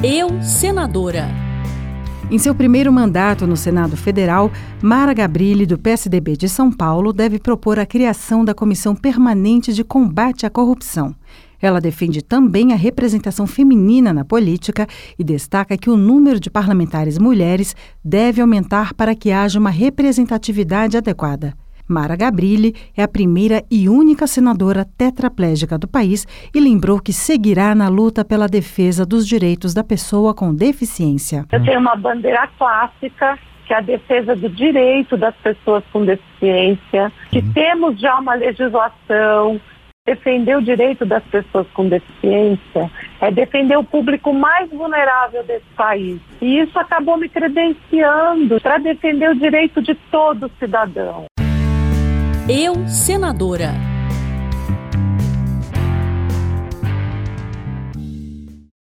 Eu, senadora. Em seu primeiro mandato no Senado Federal, Mara Gabrilli, do PSDB de São Paulo, deve propor a criação da Comissão Permanente de Combate à Corrupção. Ela defende também a representação feminina na política e destaca que o número de parlamentares mulheres deve aumentar para que haja uma representatividade adequada. Mara Gabrilli é a primeira e única senadora tetraplégica do país e lembrou que seguirá na luta pela defesa dos direitos da pessoa com deficiência. Eu tenho uma bandeira clássica, que é a defesa do direito das pessoas com deficiência, que temos já uma legislação. Defender o direito das pessoas com deficiência é defender o público mais vulnerável desse país. E isso acabou me credenciando para defender o direito de todo cidadão. Eu, senadora.